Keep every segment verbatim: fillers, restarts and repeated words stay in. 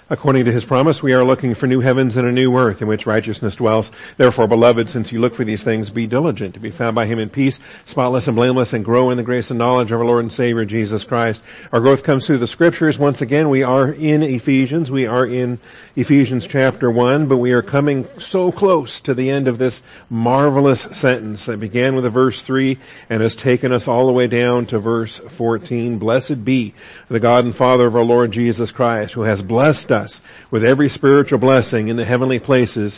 According to his promise, we are looking for new heavens and a new earth in which righteousness dwells. Therefore, beloved, since you look for these things, be diligent to be found by him in peace, spotless and blameless, and grow in the grace and knowledge of our Lord and Savior, Jesus Christ. Our growth comes through the Scriptures. Once again, we are in Ephesians. We are in Ephesians chapter one, but we are coming so close to the end of this marvelous sentence that began with a verse three and has taken us all the way down to verse fourteen. Blessed be the God and Father of our Lord Jesus Christ, who has blessed us us with every spiritual blessing in the heavenly places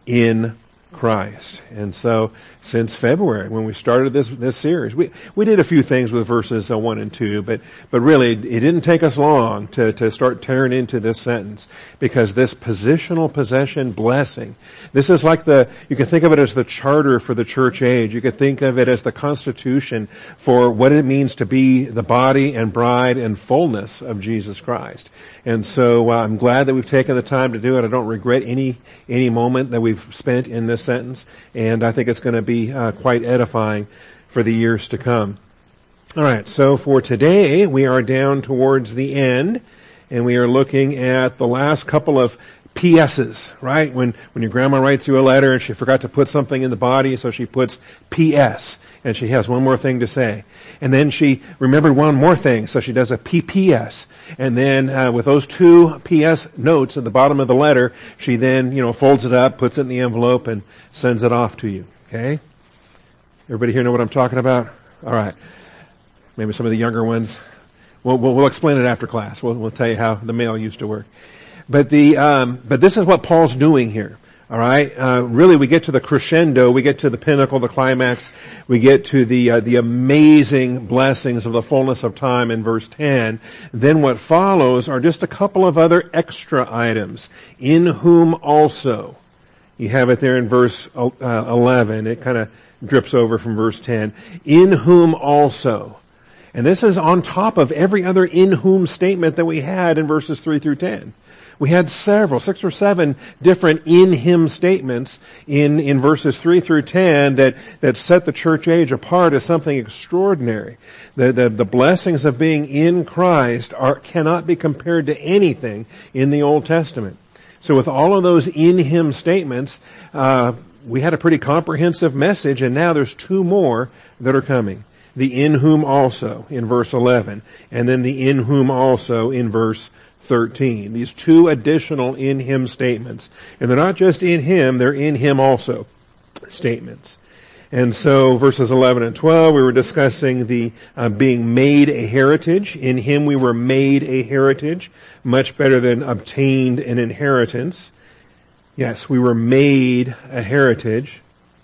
in Christ. And so, since February, when we started this this series, we we did a few things with verses uh, one and two, but but really, it didn't take us long to to start tearing into this sentence, because this positional possession blessing, this is like the, you can think of it as the charter for the church age. You could think of it as the constitution for what it means to be the body and bride and fullness of Jesus Christ. And so uh, I'm glad that we've taken the time to do it. I don't regret any any moment that we've spent in this sentence, and I think it's going to be uh, quite edifying for the years to come. All right, so for today, we are down towards the end, and we are looking at the last couple of P S's, right? When when your grandma writes you a letter and she forgot to put something in the body, so she puts P S, and she has one more thing to say. And then she remembered one more thing, so she does a P P S. And then uh, with those two P S notes at the bottom of the letter, she then, you know, folds it up, puts it in the envelope, and sends it off to you. Okay? Everybody here know what I'm talking about? All right. Maybe some of the younger ones. We'll, we'll, we'll explain it after class. We'll, we'll tell you how the mail used to work. But the, um, but this is what Paul's doing here. All right. Uh, really, we get to the crescendo, we get to the pinnacle, the climax, we get to the uh, the amazing blessings of the fullness of time in verse ten. Then what follows are just a couple of other extra items. In whom also, you have it there in verse uh, eleven. It kind of drips over from verse ten. In whom also. And this is on top of every other in whom statement that we had in verses three through ten. We had several, six or seven different in him statements in, in verses three through ten that, that set the church age apart as something extraordinary. The, the, the blessings of being in Christ are, cannot be compared to anything in the Old Testament. So with all of those in him statements, uh, we had a pretty comprehensive message, and now there's two more that are coming. The in whom also in verse eleven, and then the in whom also in verse thirteen. These two additional in him statements. And they're not just in him, they're in him also statements. And so verses eleven and twelve, we were discussing the uh, being made a heritage. In him we were made a heritage, much better than obtained an inheritance. Yes, we were made a heritage.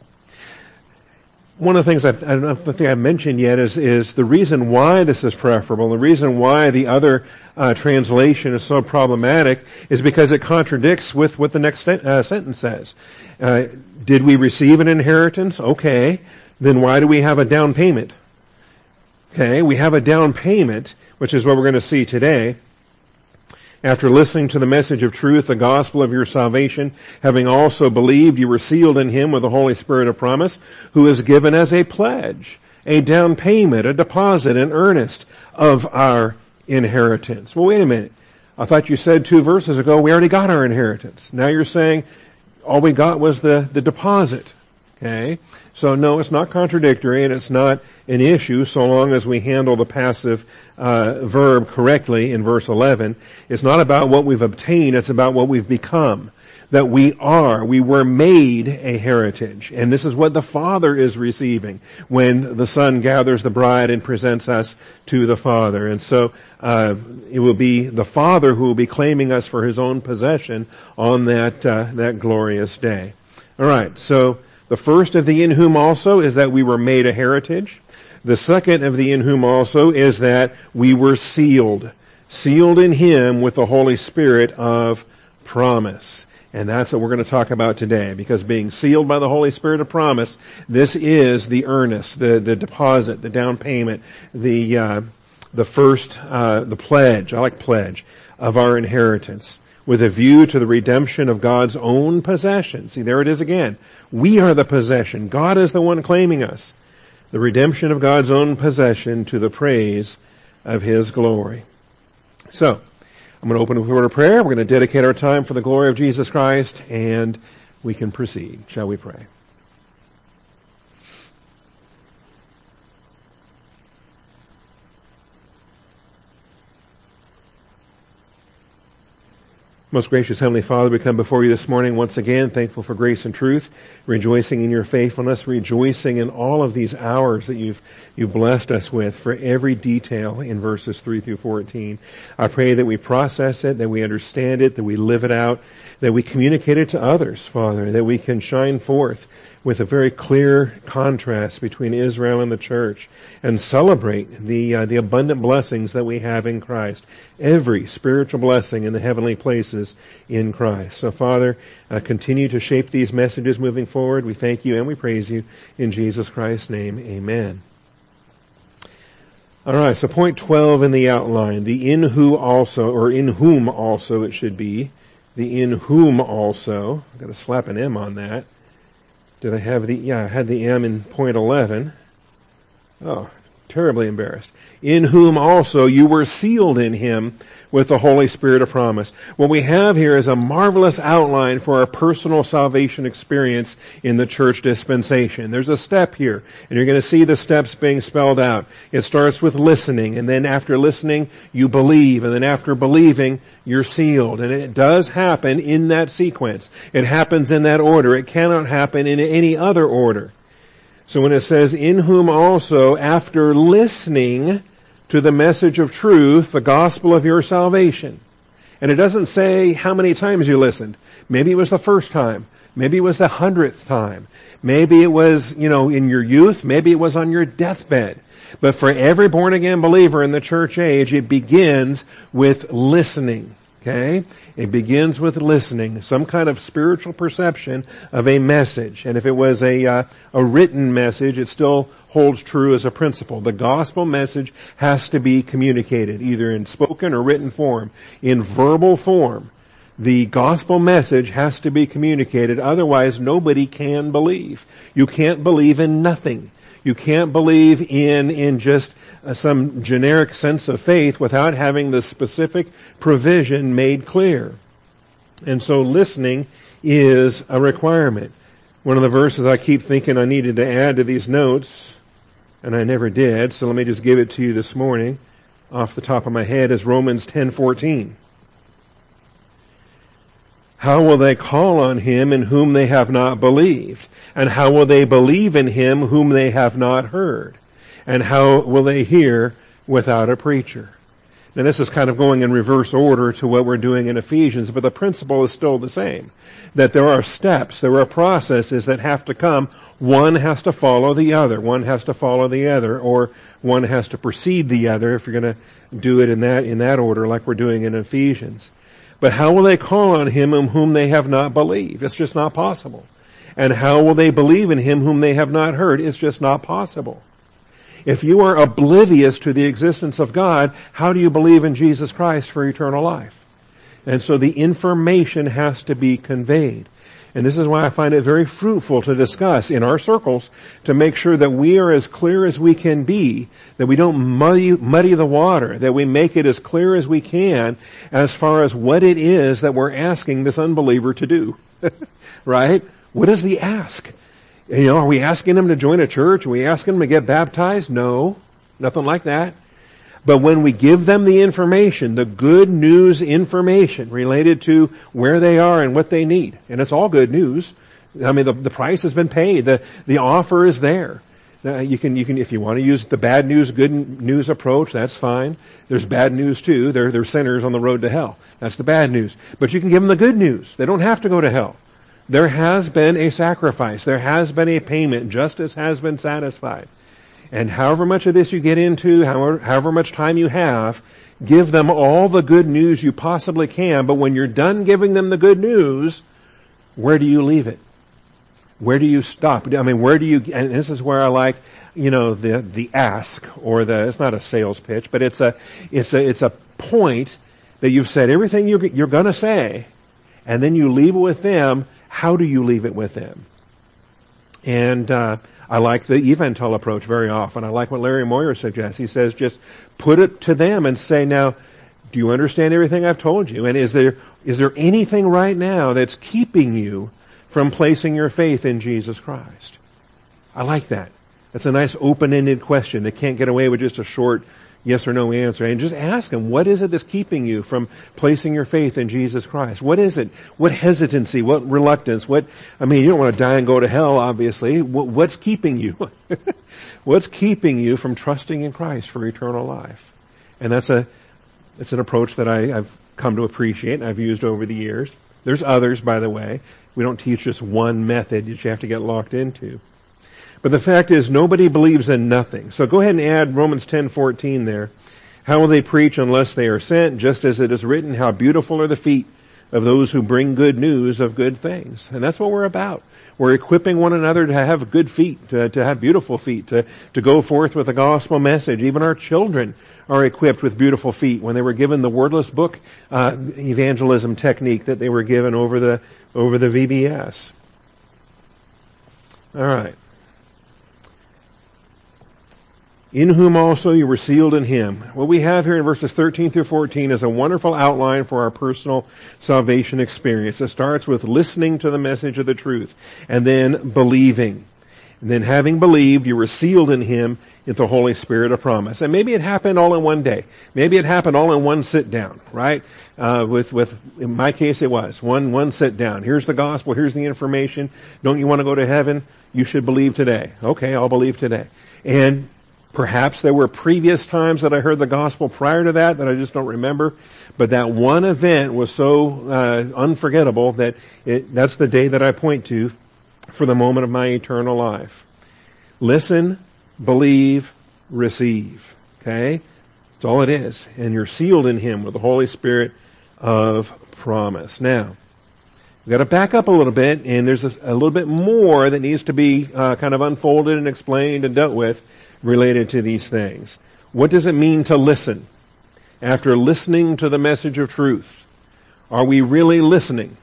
One of the things I've, I don't think I've mentioned yet is, is the reason why this is preferable, the reason why the other uh, translation is so problematic is because it contradicts with what the next uh, sentence says. Uh, did we receive an inheritance? Okay. Then why do we have a down payment? Okay, we have a down payment, which is what we're going to see today. After listening to the message of truth, the gospel of your salvation, having also believed, you were sealed in him with the Holy Spirit of promise, who is given as a pledge, a down payment, a deposit, an earnest of our inheritance. Well, wait a minute. I thought you said two verses ago we already got our inheritance. Now you're saying all we got was the, the deposit. Okay? So no, it's not contradictory, and it's not an issue so long as we handle the passive uh, verb correctly in verse eleven. It's not about what we've obtained, it's about what we've become. That we are, we were made a heritage. And this is what the Father is receiving when the Son gathers the bride and presents us to the Father. And so uh, it will be the Father who will be claiming us for his own possession on that uh, that glorious day. All right, so the first of the in whom also is that we were made a heritage. The second of the in whom also is that we were sealed. Sealed in him with the Holy Spirit of promise. And that's what we're going to talk about today, because being sealed by the Holy Spirit of promise, this is the earnest, the, the deposit, the down payment, the, uh, the first, uh, the pledge, I like pledge, of our inheritance, with a view to the redemption of God's own possession. See, there it is again. We are the possession. God is the one claiming us. The redemption of God's own possession to the praise of his glory. So, I'm going to open with a word of prayer. We're going to dedicate our time for the glory of Jesus Christ, and we can proceed. Shall we pray? Most gracious Heavenly Father, we come before you this morning once again, thankful for grace and truth, rejoicing in your faithfulness, rejoicing in all of these hours that you've you've blessed us with for every detail in verses three through fourteen. I pray that we process it, that we understand it, that we live it out, that we communicate it to others, Father, that we can shine forth with a very clear contrast between Israel and the church, and celebrate the uh, the abundant blessings that we have in Christ. Every spiritual blessing in the heavenly places in Christ. So, Father, uh, continue to shape these messages moving forward. We thank you and we praise you in Jesus Christ's name. Amen. All right, so point twelve in the outline, the in who also, or in whom also it should be, the in whom also. I've got to slap an M on that. Did I have the, yeah, I had the M in point eleven. Oh, terribly embarrassed. In whom also you were sealed in him with the Holy Spirit of promise. What we have here is a marvelous outline for our personal salvation experience in the church dispensation. There's a step here, and you're going to see the steps being spelled out. It starts with listening, and then after listening, you believe, and then after believing, you're sealed. And it does happen in that sequence. It happens in that order. It cannot happen in any other order. So when it says, in whom also, after listening to the message of truth, the gospel of your salvation. And it doesn't say how many times you listened. Maybe it was the first time. Maybe it was the hundredth time. Maybe it was, you know, in your youth. Maybe it was on your deathbed. But for every born-again believer in the church age, it begins with listening. Okay? It begins with listening, some kind of spiritual perception of a message. And if it was a uh, a written message, it still holds true as a principle. The gospel message has to be communicated, either in spoken or written form. In verbal form, the gospel message has to be communicated. Otherwise, nobody can believe. You can't believe in nothing. You can't believe in, in just uh, some generic sense of faith without having the specific provision made clear. And so listening is a requirement. One of the verses I keep thinking I needed to add to these notes, and I never did, so let me just give it to you this morning off the top of my head, is Romans ten fourteen. How will they call on him in whom they have not believed? And how will they believe in him whom they have not heard? And how will they hear without a preacher? Now this is kind of going in reverse order to what we're doing in Ephesians, but the principle is still the same. That there are steps, there are processes that have to come. One has to follow the other. One has to follow the other, or one has to precede the other if you're going to do it in that, in that order like we're doing in Ephesians. But how will they call on him in whom they have not believed? It's just not possible. And how will they believe in him whom they have not heard? It's just not possible. If you are oblivious to the existence of God, how do you believe in Jesus Christ for eternal life? And so the information has to be conveyed. And this is why I find it very fruitful to discuss in our circles to make sure that we are as clear as we can be, that we don't muddy, muddy the water, that we make it as clear as we can as far as what it is that we're asking this unbeliever to do. Right? What is the ask? You know, are we asking them to join a church? Are we asking them to get baptized? No, nothing like that. But when we give them the information, the good news information related to where they are and what they need, and it's all good news. I mean, the, the price has been paid. The, the offer is there. Uh, you can, you can, if you want to use the bad news, good news approach, that's fine. There's bad news too. They're, they're sinners on the road to hell. That's the bad news. But you can give them the good news. They don't have to go to hell. There has been a sacrifice. There has been a payment. Justice has been satisfied. And however much of this you get into, however, however much time you have, give them all the good news you possibly can. But when you're done giving them the good news, where do you leave it? Where do you stop? I mean, where do you, and this is where I like, you know, the, the ask, or the, it's not a sales pitch, but it's a, it's a, it's a point that you've said everything you're, you're gonna say, and then you leave it with them. How do you leave it with them? And uh, I like the Eventual approach very often. I like what Larry Moyer suggests. He says just put it to them and say, now, Do you understand everything I've told you? And is there is there anything right now that's keeping you from placing your faith in Jesus Christ? I like that. That's a nice open-ended question. They can't get away with just a short yes or no answer. And just ask them, what is it that's keeping you from placing your faith in Jesus Christ? What is it? What hesitancy? What reluctance? What, I mean, you don't want to die and go to hell, obviously. What's keeping you? What's keeping you from trusting in Christ for eternal life? And that's a, it's an approach that I, I've come to appreciate and I've used over the years. There's others, by the way. We don't teach just one method that you have to get locked into. But the fact is, nobody believes in nothing. So go ahead and add Romans ten fourteen there. How will they preach unless they are sent? Just as it is written, how beautiful are the feet of those who bring good news of good things. And that's what we're about. We're equipping one another to have good feet, to, to have beautiful feet, to, to go forth with the gospel message. Even our children are equipped with beautiful feet when they were given the wordless book uh, evangelism technique that they were given over the over the V B S. All right. In whom also you were sealed in him. What we have here in verses thirteen through fourteen is a wonderful outline for our personal salvation experience. It starts with listening to the message of the truth and then believing. And then having believed, you were sealed in him with the Holy Spirit of promise. And maybe it happened all in one day. Maybe it happened all in one sit down, right? Uh, with, with, in my case it was. One, one sit down. Here's the gospel, here's the information. Don't you want to go to heaven? You should believe today. Okay, I'll believe today. And perhaps there were previous times that I heard the gospel prior to that that I just don't remember. But that one event was so uh, unforgettable that it, that's the day that I point to for the moment of my eternal life. Listen, believe, receive. Okay? That's all it is. And you're sealed in him with the Holy Spirit of promise. Now, we've got to back up a little bit, and there's a, a little bit more that needs to be uh, kind of unfolded and explained and dealt with related to these things. What does it mean to listen? After listening to the message of truth, are we really listening?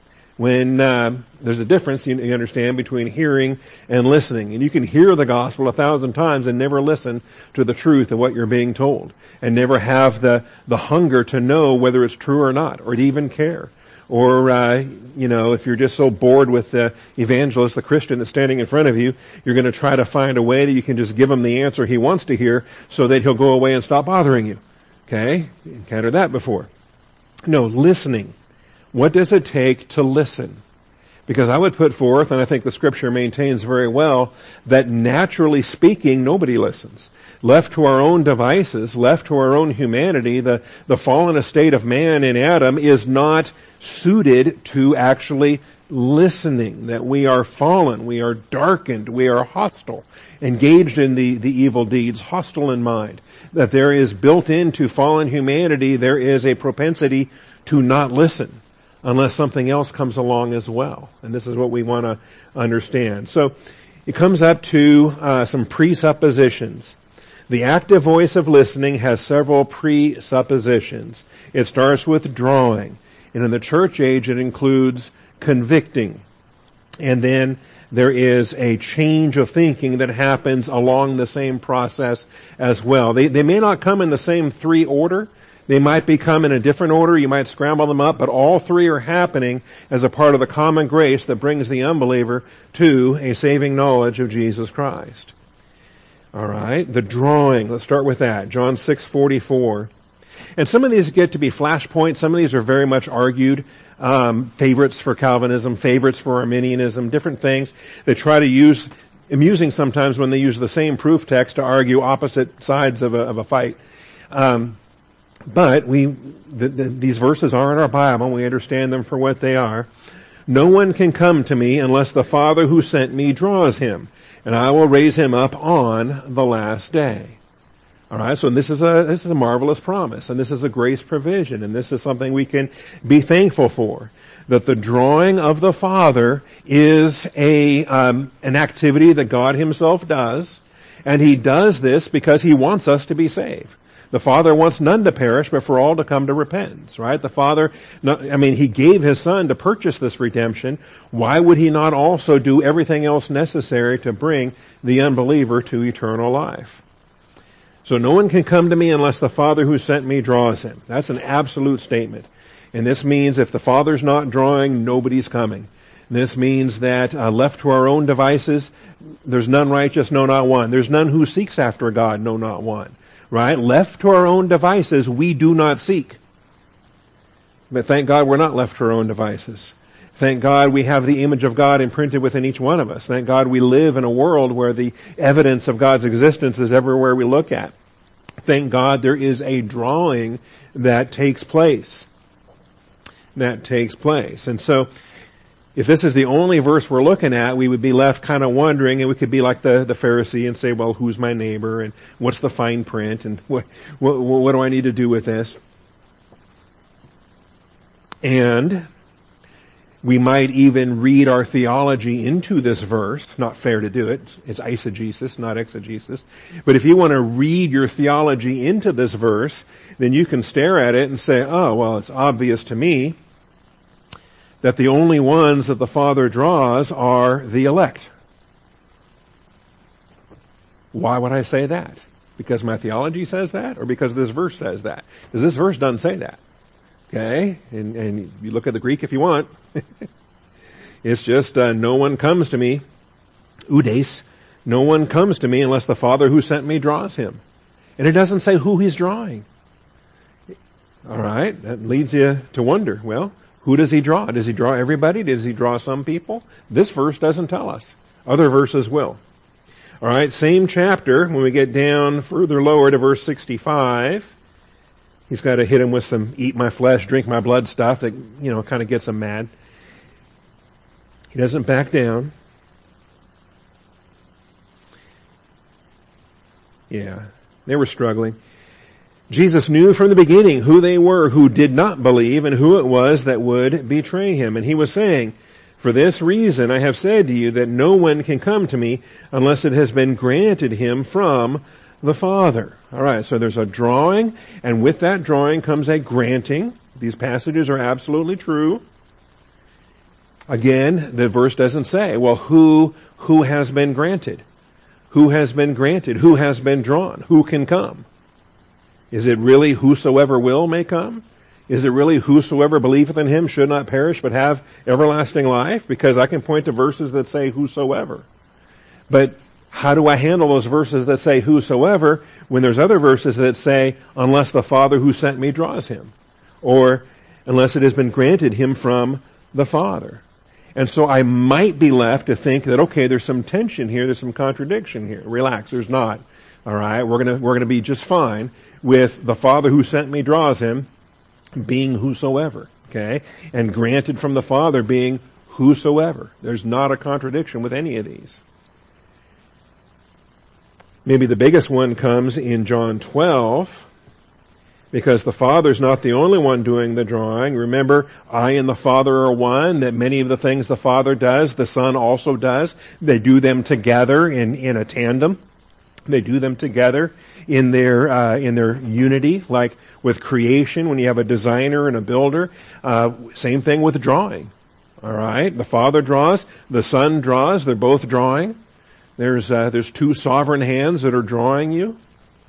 When uh, there's a difference, you, you understand, between hearing and listening. And you can hear the gospel a thousand times and never listen to the truth of what you're being told, and never have the, the hunger to know whether it's true or not, or to even care. Or, uh, you know, if you're just so bored with the evangelist, the Christian that's standing in front of you, you're going to try to find a way that you can just give him the answer he wants to hear so that he'll go away and stop bothering you. Okay? You encountered that before. No, listening. What does it take to listen? Because I would put forth, and I think the scripture maintains very well, that naturally speaking, nobody listens. Left to our own devices, left to our own humanity, the, the fallen estate of man in Adam is not suited to actually listening. That we are fallen, we are darkened, we are hostile, engaged in the, the evil deeds, hostile in mind. That there is built into fallen humanity, there is a propensity to not listen unless something else comes along as well. And this is what we want to understand. So it comes up to uh, some presuppositions. The active voice of listening has several presuppositions. It starts with drawing. And in the church age, it includes convicting. And then there is a change of thinking that happens along the same process as well. They, they may not come in the same three order. They might become in a different order. You might scramble them up, but all three are happening as a part of the common grace that brings the unbeliever to a saving knowledge of Jesus Christ. All right, the drawing. Let's start with that. John six forty-four. And some of these get to be flashpoints. Some of these are very much argued. Um, favorites for Calvinism, favorites for Arminianism, different things. They try to use, amusing sometimes when they use the same proof text to argue opposite sides of a, of a fight. Um, but we, the, the, these verses are in our Bible, and we understand them for what they are. No one can come to me unless the Father who sent me draws him, and I will raise him up on the last day. All right, so this is a this is a marvelous promise, and this is a grace provision, and this is something we can be thankful for. That the drawing of the Father is a um, an activity that God Himself does, and He does this because He wants us to be saved. The Father wants none to perish, but for all to come to repentance, right? The Father, I mean, He gave His Son to purchase this redemption. Why would He not also do everything else necessary to bring the unbeliever to eternal life? So no one can come to me unless the Father who sent me draws him. That's an absolute statement. And this means if the Father's not drawing, nobody's coming. This means that uh, left to our own devices, there's none righteous, no, not one. There's none who seeks after God, no, not one. Right? Left to our own devices, we do not seek. But thank God we're not left to our own devices. Thank God we have the image of God imprinted within each one of us. Thank God we live in a world where the evidence of God's existence is everywhere we look at. Thank God there is a drawing that takes place. That takes place. And so, if this is the only verse we're looking at, we would be left kind of wondering, and we could be like the, the Pharisee and say, well, who's my neighbor, and what's the fine print, and what, what, what do I need to do with this? And we might even read our theology into this verse. Not fair to do it. It's eisegesis, not exegesis. But if you want to read your theology into this verse, then you can stare at it and say, oh, well, it's obvious to me that the only ones that the Father draws are the elect. Why would I say that? Because my theology says that, or because this verse says that? Because this verse doesn't say that. Okay? And, and you look at the Greek if you want. It's just, uh, no one comes to me, oudes, no one comes to me unless the Father who sent me draws him. And it doesn't say who he's drawing. All right? That leads you to wonder, well, who does he draw? Does he draw everybody? Does he draw some people? This verse doesn't tell us. Other verses will. All right, same chapter, when we get down further lower to verse sixty-five, he's got to hit him with some eat my flesh, drink my blood stuff that, you know, kind of gets him mad. He doesn't back down. Yeah, they were struggling. Jesus knew from the beginning who they were who did not believe and who it was that would betray him. And he was saying, for this reason I have said to you that no one can come to me unless it has been granted him from the Father. All right, so there's a drawing, and with that drawing comes a granting. These passages are absolutely true. Again, the verse doesn't say, well, who, who has been granted? Who has been granted? Who has been drawn? Who can come? Is it really whosoever will may come? Is it really whosoever believeth in him should not perish but have everlasting life? Because I can point to verses that say whosoever. But how do I handle those verses that say whosoever when there's other verses that say unless the Father who sent me draws him? Or unless it has been granted him from the Father. And so I might be left to think that, okay, there's some tension here, there's some contradiction here. Relax, there's not. All right, we're gonna, we're gonna be just fine with the Father who sent me draws him being whosoever, okay? And granted from the Father being whosoever. There's not a contradiction with any of these. Maybe the biggest one comes in John twelve, because the Father's not the only one doing the drawing. Remember, I and the Father are one, that many of the things the Father does, the Son also does. They do them together in, in a tandem. They do them together in their uh, in their unity, like with creation, when you have a designer and a builder. Uh, same thing with drawing. All right, the Father draws, the Son draws. They're both drawing. There's uh, there's two sovereign hands that are drawing you.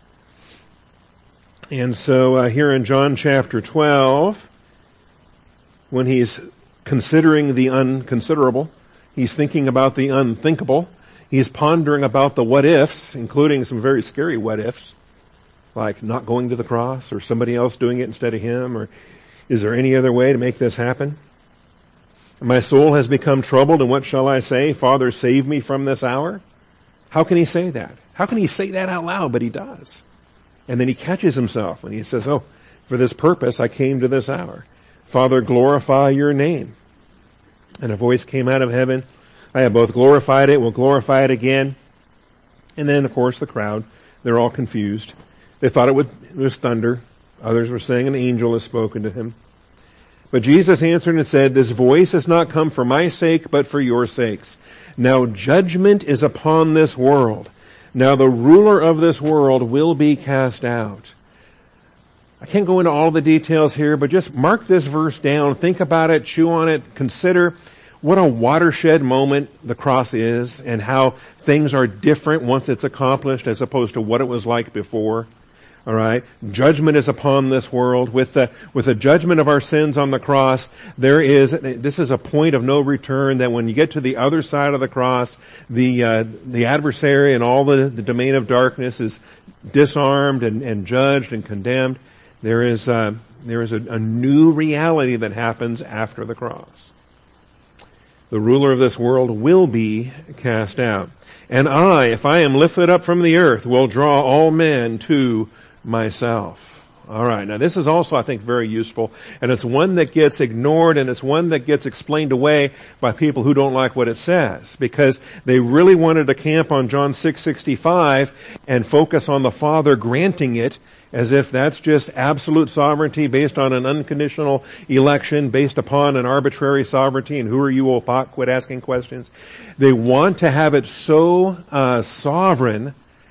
And so uh, here in John chapter twelve, when he's considering the unconsiderable, he's thinking about the unthinkable. He's pondering about the what-ifs, including some very scary what-ifs, like not going to the cross, or somebody else doing it instead of him, or is there any other way to make this happen? My soul has become troubled, and what shall I say? Father, save me from this hour. How can he say that? How can he say that out loud? But he does. And then he catches himself, and he says, oh, for this purpose I came to this hour. Father, glorify your name. And a voice came out of heaven. I have both glorified it, will glorify it again. And then, of course, the crowd, they're all confused. They thought it, would, it was thunder. Others were saying an angel has spoken to him. But Jesus answered and said, this voice has not come for my sake, but for your sakes. Now judgment is upon this world. Now the ruler of this world will be cast out. I can't go into all the details here, but just mark this verse down. Think about it, chew on it, consider what a watershed moment the cross is, and how things are different once it's accomplished as opposed to what it was like before. All right, judgment is upon this world. With the with the judgment of our sins on the cross, there is this is a point of no return. That when you get to the other side of the cross, the uh, the adversary and all the, the domain of darkness is disarmed and, and judged and condemned. There is uh, there is a, a new reality that happens after the cross. The ruler of this world will be cast out, and I, if I am lifted up from the earth, will draw all men to myself. All right. Now, this is also, I think, very useful, and it's one that gets ignored, and it's one that gets explained away by people who don't like what it says, because they really wanted to camp on John six sixty-five and focus on the Father granting it, as if that's just absolute sovereignty based on an unconditional election, based upon an arbitrary sovereignty, and who are you, O pot? Quit asking questions. They want to have it so uh, sovereign,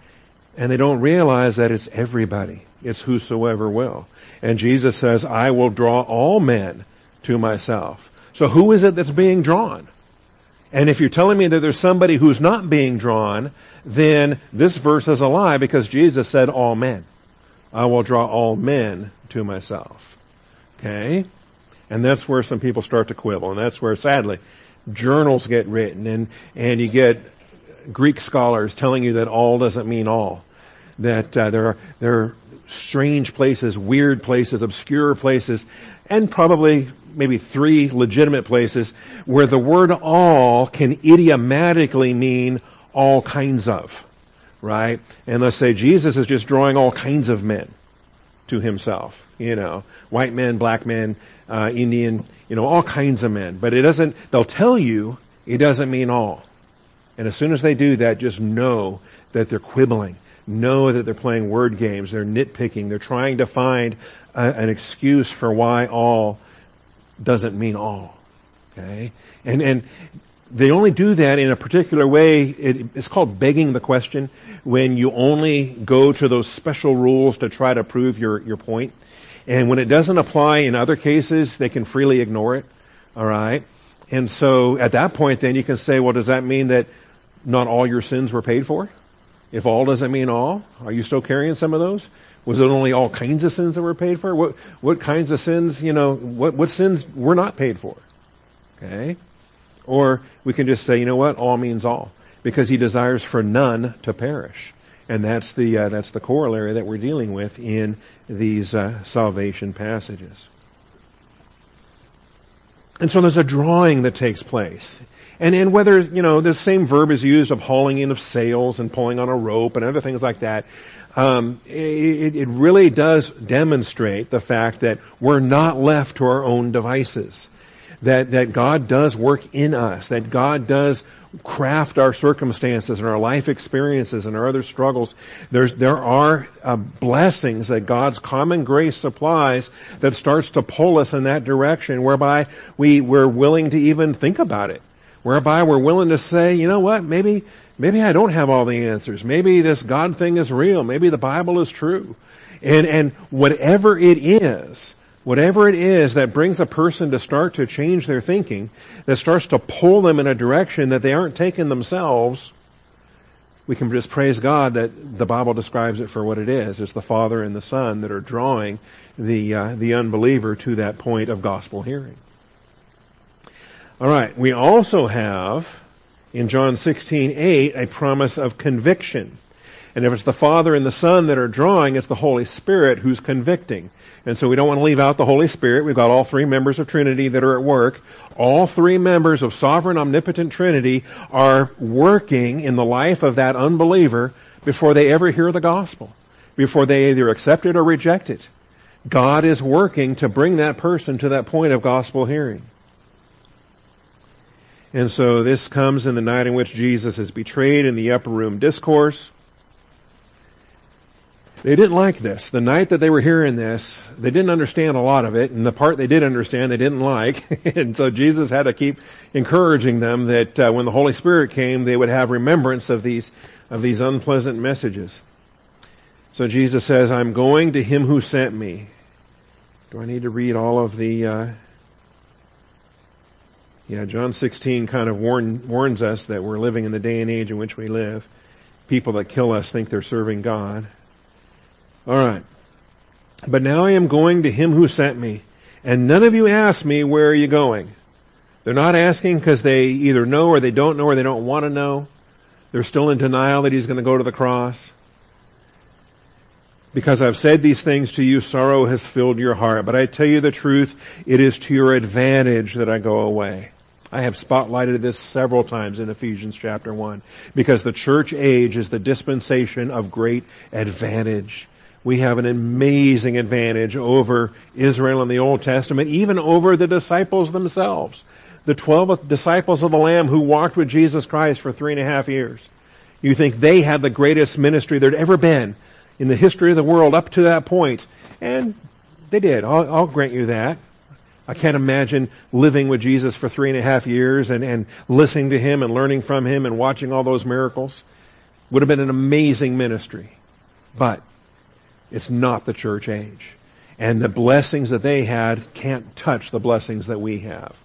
and they don't realize that it's everybody. It's whosoever will. And Jesus says, I will draw all men to myself. So who is it that's being drawn? And if you're telling me that there's somebody who's not being drawn, then this verse is a lie, because Jesus said all men. I will draw all men to myself. Okay? And that's where some people start to quibble. And that's where, sadly, journals get written, and, and you get Greek scholars telling you that all doesn't mean all. That uh, there are there are strange places, weird places, obscure places, and probably maybe three legitimate places where the word all can idiomatically mean all kinds of, right? And let's say Jesus is just drawing all kinds of men to himself, you know, white men, black men, uh, Indian, you know, all kinds of men. But it doesn't, they'll tell you it doesn't mean all. And as soon as they do that, just know that they're quibbling. Know that they're playing word games. They're nitpicking. They're trying to find a, an excuse for why all doesn't mean all. Okay? And, and they only do that in a particular way. It, it's called begging the question, when you only go to those special rules to try to prove your, your point. And when it doesn't apply in other cases, they can freely ignore it. All right? And so at that point, then you can say, well, does that mean that not all your sins were paid for? If all doesn't mean all, are you still carrying some of those? Was it only all kinds of sins that were paid for? What what kinds of sins, you know, what, what sins were not paid for? Okay? Or we can just say, you know what, all means all. Because he desires for none to perish. And that's the uh, that's the corollary that we're dealing with in these uh, salvation passages. And so there's a drawing that takes place. And, and whether, you know, the same verb is used of hauling in of sails and pulling on a rope and other things like that, um, it, it really does demonstrate the fact that we're not left to our own devices. That, that God does work in us. That God does craft our circumstances and our life experiences and our other struggles. There's, there are uh, blessings that God's common grace supplies that starts to pull us in that direction, whereby we, we're willing to even think about it. Whereby we're willing to say, you know what, maybe, maybe I don't have all the answers. Maybe this God thing is real. Maybe the Bible is true. And, and whatever it is, whatever it is that brings a person to start to change their thinking, that starts to pull them in a direction that they aren't taking themselves, we can just praise God that the Bible describes it for what it is. It's the Father and the Son that are drawing the, uh, the unbeliever to that point of gospel hearing. All right, we also have in John sixteen eight a promise of conviction. And if it's the Father and the Son that are drawing, it's the Holy Spirit who's convicting. And so we don't want to leave out the Holy Spirit. We've got all three members of Trinity that are at work. All three members of sovereign, omnipotent Trinity are working in the life of that unbeliever before they ever hear the gospel, before they either accept it or reject it. God is working to bring that person to that point of gospel hearing. And so this comes in the night in which Jesus is betrayed in the upper room discourse. They didn't like this. The night that they were hearing this, they didn't understand a lot of it, and the part they did understand they didn't like. And so Jesus had to keep encouraging them that uh, when the Holy Spirit came, they would have remembrance of these of these unpleasant messages. So Jesus says, I'm going to him who sent me. Do I need to read all of the... Uh, Yeah, John sixteen kind of warn, warns us that we're living in the day and age in which we live. People that kill us think they're serving God. All right. But now I am going to him who sent me, and none of you ask me, where are you going? They're not asking because they either know or they don't know or they don't want to know. They're still in denial that he's going to go to the cross. Because I've said these things to you, sorrow has filled your heart. But I tell you the truth, it is to your advantage that I go away. I have spotlighted this several times in Ephesians chapter one. Because the church age is the dispensation of great advantage. We have an amazing advantage over Israel in the Old Testament, even over the disciples themselves. The twelve disciples of the Lamb who walked with Jesus Christ for three and a half years. You think they had the greatest ministry there'd ever been in the history of the world up to that point. And they did. I'll, I'll grant you that. I can't imagine living with Jesus for three and a half years and, and listening to him and learning from him and watching all those miracles. Would have been an amazing ministry. But it's not the church age. And the blessings that they had can't touch the blessings that we have.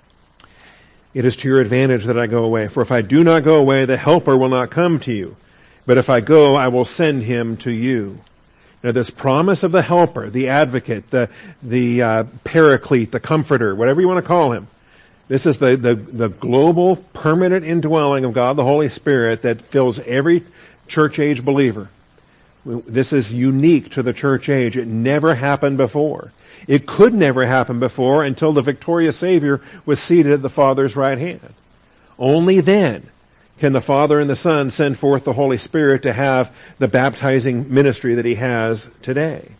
It is to your advantage that I go away. For if I do not go away, the Helper will not come to you. But if I go, I will send him to you. Now this promise of the Helper, the Advocate, the the uh, Paraclete, the Comforter, whatever you want to call him. This is the, the, the global, permanent indwelling of God the Holy Spirit that fills every church age believer. This is unique to the church age. It never happened before. It could never happen before until the victorious Savior was seated at the Father's right hand. Only then can the Father and the Son send forth the Holy Spirit to have the baptizing ministry that he has today.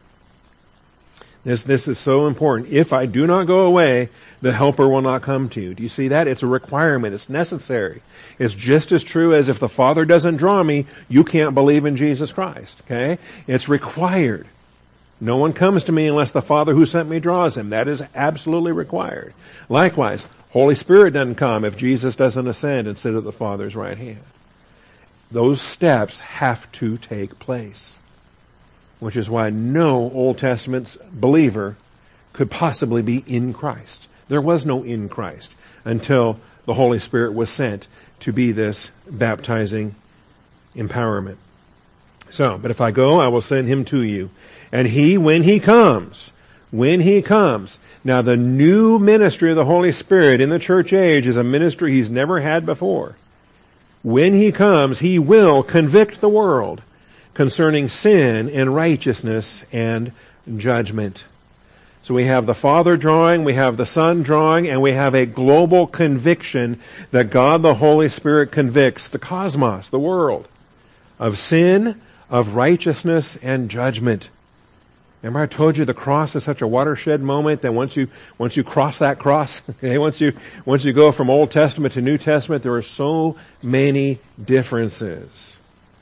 This, this is so important. If I do not go away, the Helper will not come to you. Do you see that? It's a requirement. It's necessary. It's just as true as if the Father doesn't draw me, you can't believe in Jesus Christ. Okay? It's required. No one comes to me unless the Father who sent me draws him. That is absolutely required. Likewise, Holy Spirit doesn't come if Jesus doesn't ascend and sit at the Father's right hand. Those steps have to take place. Which is why no Old Testament believer could possibly be in Christ. There was no in Christ until the Holy Spirit was sent to be this baptizing empowerment. So, but if I go, I will send him to you. And he, when he comes, when he comes. Now the new ministry of the Holy Spirit in the church age is a ministry he's never had before. When he comes, he will convict the world concerning sin and righteousness and judgment. So we have the Father drawing, we have the Son drawing, and we have a global conviction that God the Holy Spirit convicts the cosmos, the world, of sin, of righteousness, and judgment. Remember I told you the cross is such a watershed moment that once you once you cross that cross, okay, once you once you go from Old Testament to New Testament, there are so many differences.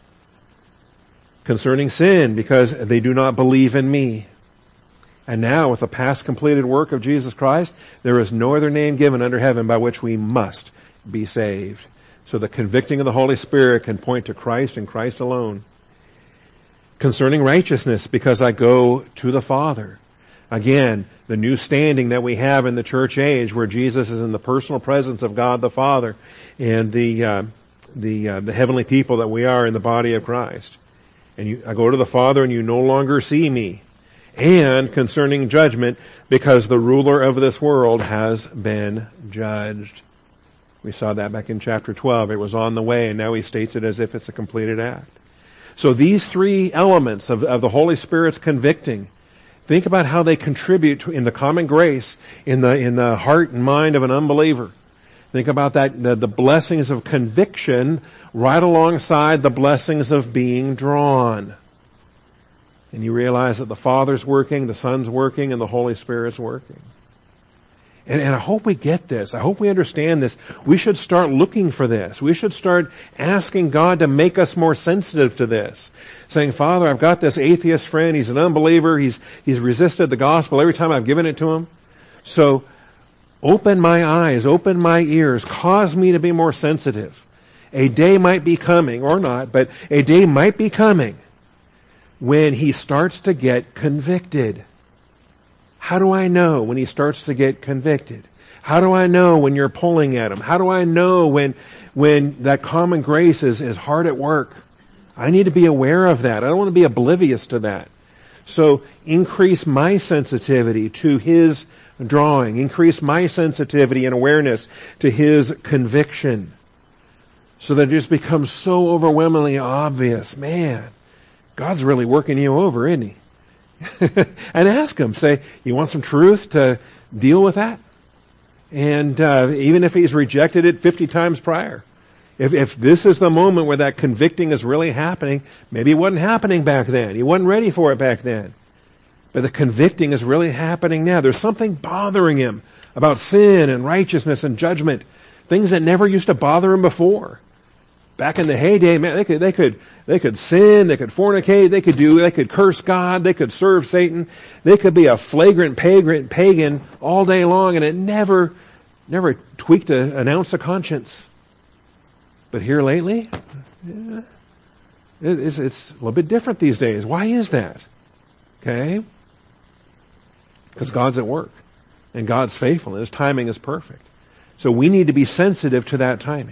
Concerning sin, because they do not believe in me. And now, with the past completed work of Jesus Christ, there is no other name given under heaven by which we must be saved. So the convicting of the Holy Spirit can point to Christ and Christ alone. Concerning righteousness, because I go to the Father. Again, the new standing that we have in the church age, where Jesus is in the personal presence of God the Father and the uh, the uh, the heavenly people that we are in the body of Christ. And you, I go to the Father, and you no longer see me. And concerning judgment, because the ruler of this world has been judged. We saw that back in chapter twelve. It was on the way, and now he states it as if it's a completed act. So these three elements of, of the Holy Spirit's convicting, think about how they contribute to, in the common grace, in the in the heart and mind of an unbeliever. Think about that, the, the blessings of conviction right alongside the blessings of being drawn. And you realize that the Father's working, the Son's working, and the Holy Spirit's working. And, and I hope we get this. I hope we understand this. We should start looking for this. We should start asking God to make us more sensitive to this. Saying, Father, I've got this atheist friend. He's an unbeliever. He's, he's resisted the gospel every time I've given it to him. So open my eyes, open my ears, cause me to be more sensitive. A day might be coming, or not, but a day might be coming when he starts to get convicted. How do I know when he starts to get convicted? How do I know when you're pulling at them? How do I know when when that common grace is, is hard at work? I need to be aware of that. I don't want to be oblivious to that. So increase my sensitivity to His drawing. Increase my sensitivity and awareness to His conviction. So that it just becomes so overwhelmingly obvious. Man, God's really working you over, isn't He? And ask Him, say, you want some truth to deal with that? And uh, even if He's rejected it fifty times prior, if if this is the moment where that convicting is really happening, maybe it wasn't happening back then. He wasn't ready for it back then. But the convicting is really happening now. There's something bothering him about sin and righteousness and judgment, things that never used to bother him before. Back in the heyday, man, they could they could they could sin, they could fornicate, they could do they could curse God, they could serve Satan, they could be a flagrant pagan pagan all day long, and it never never tweaked a, an ounce of conscience. But here lately, yeah, it, it's it's a little bit different these days. Why is that? Okay, because God's at work, and God's faithful, and His timing is perfect. So we need to be sensitive to that timing.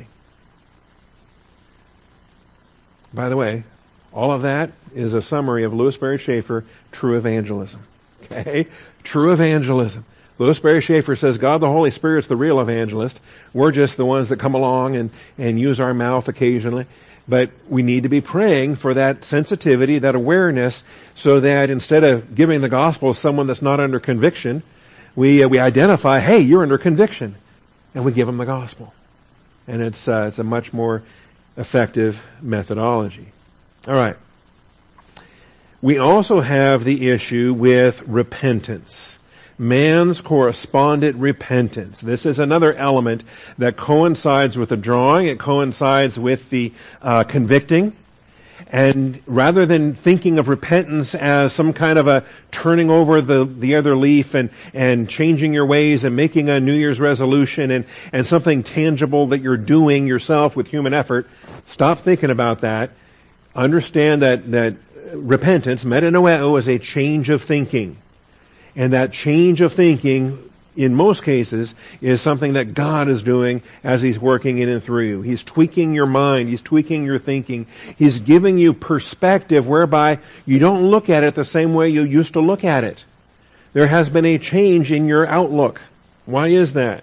By the way, all of that is a summary of Louis Barry Schaeffer, True Evangelism. Okay? True Evangelism. Louis Barry Schaeffer says God the Holy Spirit's the real evangelist. We're just the ones that come along and, and use our mouth occasionally. But we need to be praying for that sensitivity, that awareness, so that instead of giving the gospel to someone that's not under conviction, we uh, we identify, hey, you're under conviction, and we give them the gospel. And it's uh, it's a much more effective methodology. All right. We also have the issue with repentance. Man's correspondent repentance. This is another element that coincides with the drawing. It coincides with the uh, convicting. And rather than thinking of repentance as some kind of a turning over the, the other leaf and, and changing your ways and making a New Year's resolution and, and something tangible that you're doing yourself with human effort, stop thinking about that. Understand that, that repentance, metanoeo, is a change of thinking. And that change of thinking, in most cases, is something that God is doing as He's working in and through you. He's tweaking your mind. He's tweaking your thinking. He's giving you perspective whereby you don't look at it the same way you used to look at it. There has been a change in your outlook. Why is that?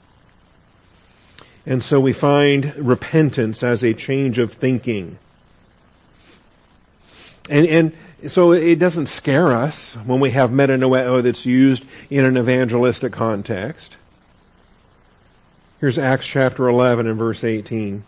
And so we find repentance as a change of thinking. And, and so it doesn't scare us when we have metanoeo that's used in an evangelistic context. Here's Acts chapter eleven and verse eighteen.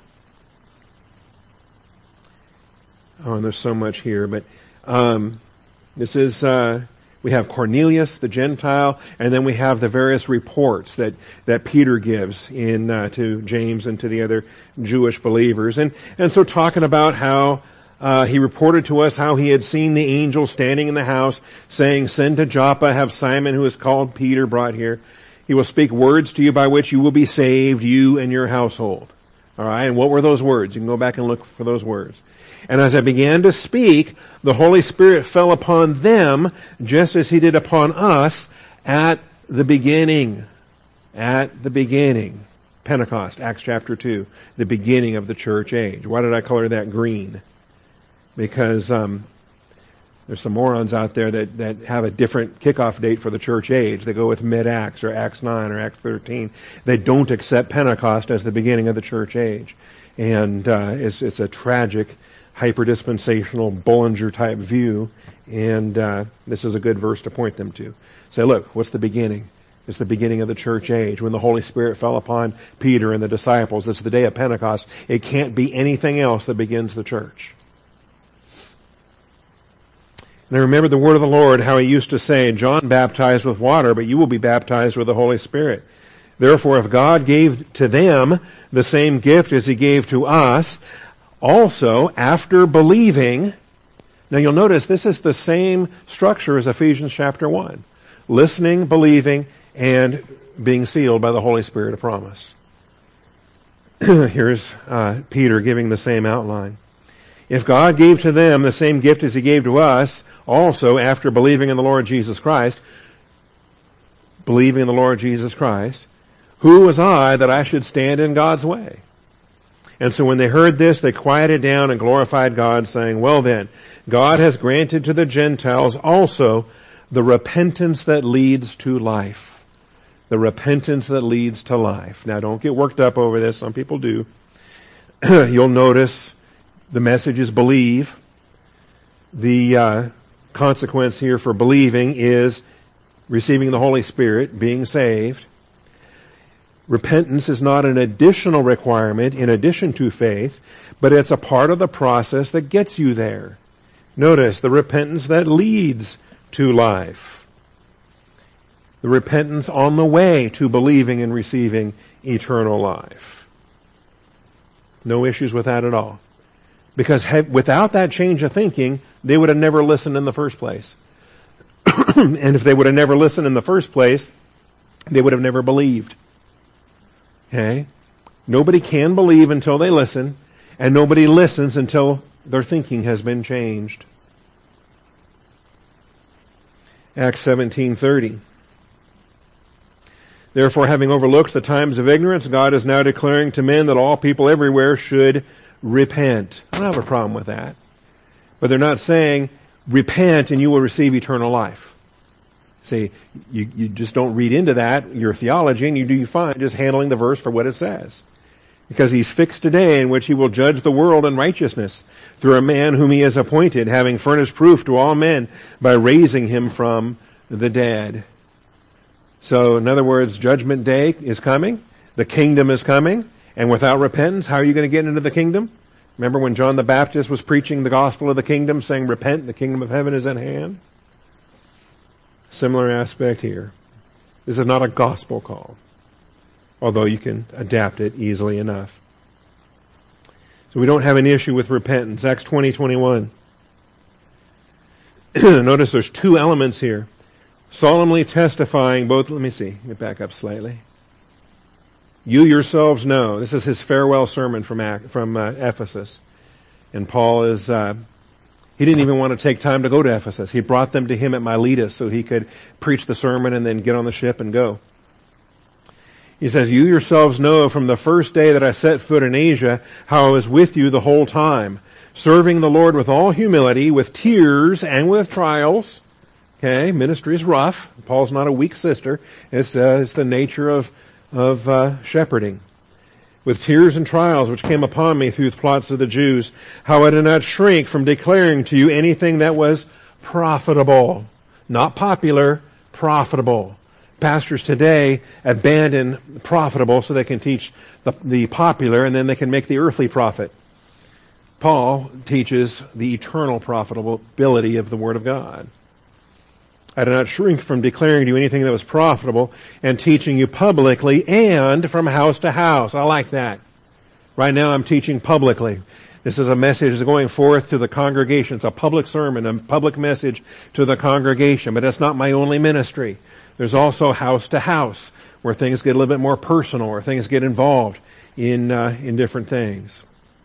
Oh, and there's so much here, but um, this is, uh, we have Cornelius, the Gentile, and then we have the various reports that, that Peter gives in uh, to James and to the other Jewish believers. And, and so talking about how Uh, he reported to us how he had seen the angel standing in the house saying, send to Joppa, have Simon who is called Peter brought here. He will speak words to you by which you will be saved, you and your household. All right. And what were those words? You can go back and look for those words. And as I began to speak, the Holy Spirit fell upon them just as He did upon us at the beginning. At the beginning. Pentecost, Acts chapter two, the beginning of the church age. Why did I color that green? Because um, there's some morons out there that, that have a different kickoff date for the church age. They go with mid-Acts or Acts nine or Acts thirteen. They don't accept Pentecost as the beginning of the church age. And uh, it's, it's a tragic, hyper-dispensational, Bullinger-type view. And uh, this is a good verse to point them to. Say, look, what's the beginning? It's the beginning of the church age. When the Holy Spirit fell upon Peter and the disciples, it's the day of Pentecost. It can't be anything else that begins the church. And I remember the word of the Lord, how He used to say, John baptized with water, but you will be baptized with the Holy Spirit. Therefore, if God gave to them the same gift as He gave to us, also after believing, now you'll notice this is the same structure as Ephesians chapter one. Listening, believing, and being sealed by the Holy Spirit of promise. Here's uh, Peter giving the same outline. If God gave to them the same gift as He gave to us, also after believing in the Lord Jesus Christ, believing in the Lord Jesus Christ, Who was I that I should stand in God's way? And so when they heard this, they quieted down and glorified God, saying, well then, God has granted to the Gentiles also the repentance that leads to life. The repentance that leads to life. Now don't get worked up over this. Some people do. You'll notice the message is believe. The uh, consequence here for believing is receiving the Holy Spirit, being saved. Repentance is not an additional requirement in addition to faith, but it's a part of the process that gets you there. Notice the repentance that leads to life. The repentance on the way to believing and receiving eternal life. No issues with that at all. Because have, without that change of thinking, they would have never listened in the first place. And if they would have never listened in the first place, they would have never believed. Okay? Nobody can believe until they listen, and nobody listens until their thinking has been changed. Acts seventeen thirty. Therefore, having overlooked the times of ignorance, God is now declaring to men that all people everywhere should repent. I don't have a problem with that. But they're not saying, repent and you will receive eternal life. See, you, you just don't read into that, your theology, and you do fine just handling the verse for what it says. Because he's fixed a day in which he will judge the world in righteousness through a man whom he has appointed, having furnished proof to all men by raising him from the dead. So, in other words, judgment day is coming, the kingdom is coming, and without repentance, how are you going to get into the kingdom? Remember when John the Baptist was preaching the gospel of the kingdom, saying, repent, the kingdom of heaven is at hand? Similar aspect here. This is not a gospel call, although you can adapt it easily enough. So we don't have an issue with repentance. Acts twenty twenty-one. Notice there's two elements here. Solemnly testifying both, let me see, let me back up slightly. You yourselves know, this is his farewell sermon from, from uh, Ephesus. And Paul is, uh, he didn't even want to take time to go to Ephesus. He brought them to him at Miletus so he could preach the sermon and then get on the ship and go. He says, you yourselves know from the first day that I set foot in Asia how I was with you the whole time, serving the Lord with all humility, with tears and with trials. Okay, ministry is rough. Paul's not a weak sister. It's, uh, it's the nature of, of uh, shepherding. With tears and trials which came upon me through the plots of the Jews, how I did not shrink from declaring to you anything that was profitable. Not popular, profitable. Pastors today abandon profitable so they can teach the, the popular and then they can make the earthly profit. Paul teaches the eternal profitability of the Word of God. I did not shrink from declaring to you anything that was profitable and teaching you publicly and from house to house. I like that. Right now I'm teaching publicly. This is a message that's going forth to the congregation. It's a public sermon, a public message to the congregation, but that's not my only ministry. There's also house to house where things get a little bit more personal, where things get involved in, uh, in different things.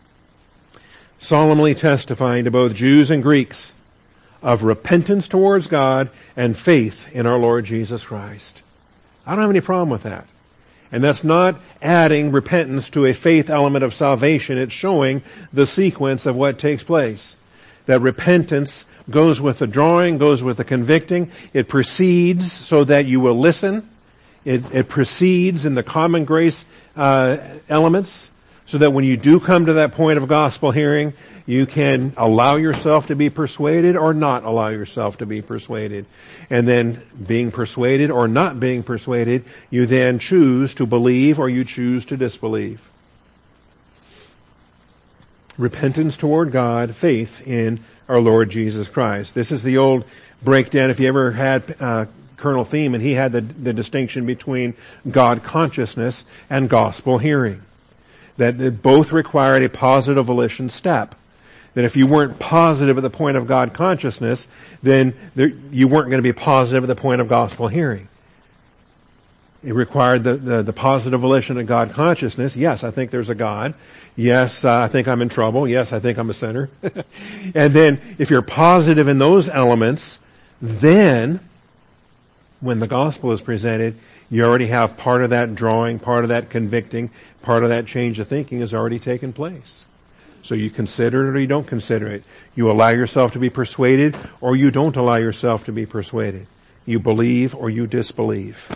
Solemnly testifying to both Jews and Greeks of repentance towards God and faith in our Lord Jesus Christ. I don't have any problem with that. And that's not adding repentance to a faith element of salvation. It's showing the sequence of what takes place. That repentance goes with the drawing, goes with the convicting. It precedes so that you will listen. It, it precedes in the common grace uh, elements so that when you do come to that point of gospel hearing, you can allow yourself to be persuaded or not allow yourself to be persuaded. And then being persuaded or not being persuaded, you then choose to believe or you choose to disbelieve. Repentance toward God, faith in our Lord Jesus Christ. This is the old breakdown. If you ever had uh, Colonel Thiemann, he had the, the distinction between God consciousness and gospel hearing. That, that both required a positive volition step. That if you weren't positive at the point of God consciousness, then there, you weren't going to be positive at the point of gospel hearing. It required the, the, the positive volition of God consciousness. Yes, I think there's a God. Yes, uh, I think I'm in trouble. Yes, I think I'm a sinner. And then if you're positive in those elements, then when the gospel is presented, You already have part of that drawing, part of that convicting, part of that change of thinking has already taken place. So you consider it or you don't consider it. You allow yourself to be persuaded or you don't allow yourself to be persuaded. You believe or you disbelieve.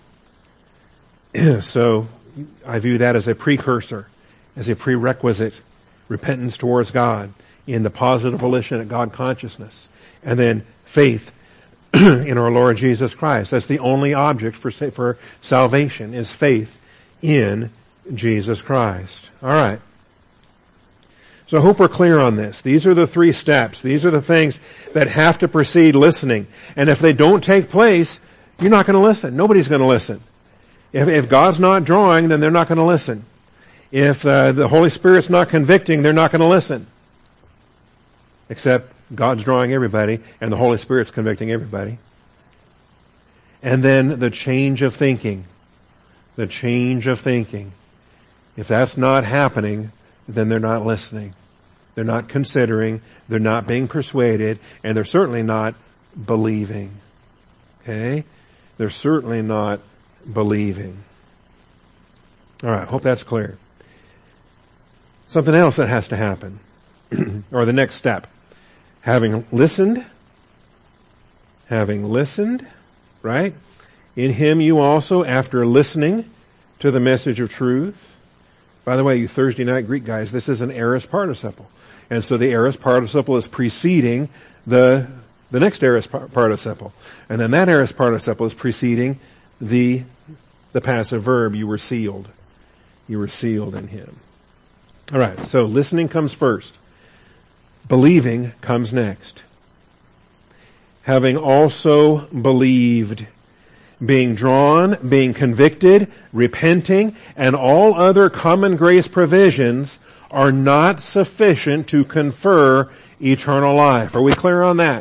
So I view that as a precursor, as a prerequisite, repentance towards God in the positive volition of God consciousness. And then faith in our Lord Jesus Christ. That's the only object for, for salvation is faith in Jesus Christ. All right. So I hope we're clear on this. These are the three steps. These are the things that have to precede listening. And if they don't take place, you're not going to listen. Nobody's going to listen. If, if God's not drawing, then they're not going to listen. If uh, the Holy Spirit's not convicting, they're not going to listen. Except God's drawing everybody, and the Holy Spirit's convicting everybody. And then the change of thinking. The change of thinking. If that's not happening, then they're not listening. They're not considering, they're not being persuaded, and they're certainly not believing. Okay? They're certainly not believing. All right, hope that's clear. Something else that has to happen, or the next step. Having listened, having listened, right? In him you also, after listening to the message of truth. By the way, you Thursday night Greek guys, this is an aorist participle. And so the aorist participle is preceding the the next aorist participle. And then that aorist participle is preceding the the passive verb. You were sealed. You were sealed in him. All right, so listening comes first. Believing comes next. Having also believed, being drawn, being convicted, repenting, and all other common grace provisions are not sufficient to confer eternal life. Are we clear on that?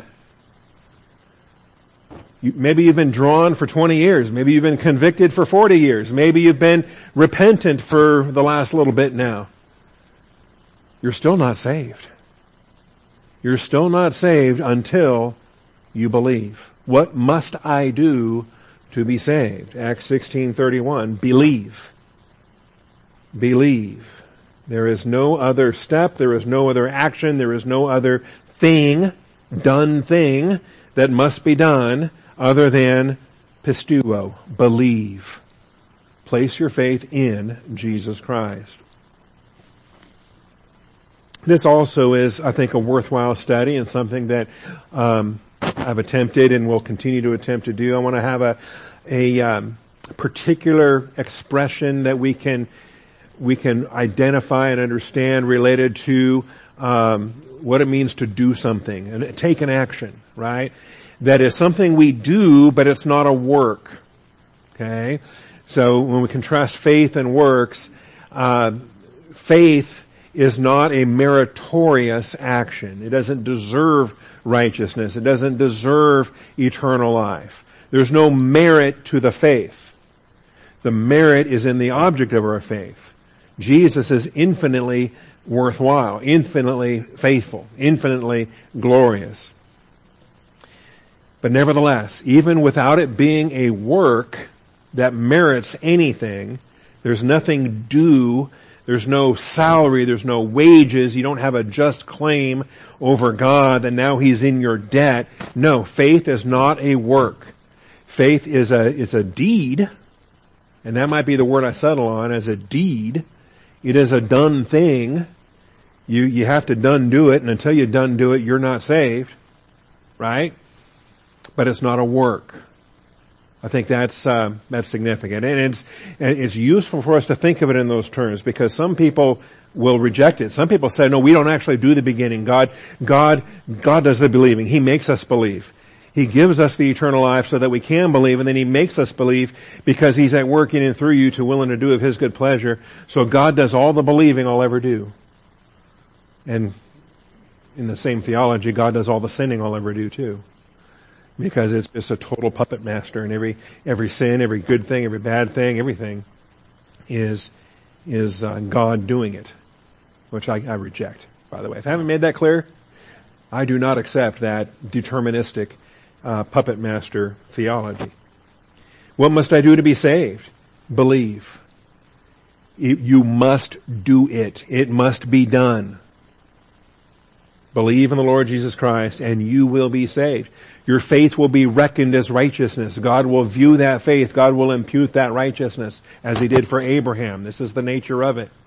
You, maybe you've been drawn for twenty years. Maybe you've been convicted for forty years. Maybe you've been repentant for the last little bit now. You're still not saved. You're still not saved until you believe. What must I do to be saved? Acts sixteen thirty-one. Believe. Believe. There is no other step. There is no other action. There is no other thing, done thing, that must be done other than pisteuo. Believe. Place your faith in Jesus Christ. This also is, I think, a worthwhile study and something that um, I've attempted and will continue to attempt to do. I want to have a a um, particular expression that we can we can identify and understand related to um, what it means to do something and take an action. Right? That is something we do, but it's not a work. Okay? So when we contrast faith and works, uh, faith is not a meritorious action. It doesn't deserve righteousness. It doesn't deserve eternal life. There's no merit to the faith. The merit is in the object of our faith. Jesus is infinitely worthwhile, infinitely faithful, infinitely glorious. But nevertheless, even without it being a work that merits anything, there's nothing due. There's no salary, there's no wages, you don't have a just claim over God and now He's in your debt. No, faith is not a work. Faith is a, it's a deed, and that might be the word I settle on, as a deed. It is a done thing. You, you have to done do it, and until you done do it, you're not saved. Right? But it's not a work. I think that's uh, that's significant, and it's and it's useful for us to think of it in those terms, because some people will reject it. Some people say, "No, we don't actually do the beginning. God, God, God does the believing. He makes us believe. He gives us the eternal life so that we can believe, and then He makes us believe because He's at work in and through you to will and to do of His good pleasure. So God does all the believing I'll ever do." And in the same theology, God does all the sinning I'll ever do too. Because it's just a total puppet master, and every every sin, every good thing, every bad thing, everything is is uh, God doing it, which I, I reject, by the way. If I haven't made that clear, I do not accept that deterministic uh, puppet master theology. What must I do to be saved? Believe. You must do it. It must be done. Believe in the Lord Jesus Christ and you will be saved. Your faith will be reckoned as righteousness. God will view that faith. God will impute that righteousness as he did for Abraham. This is the nature of it.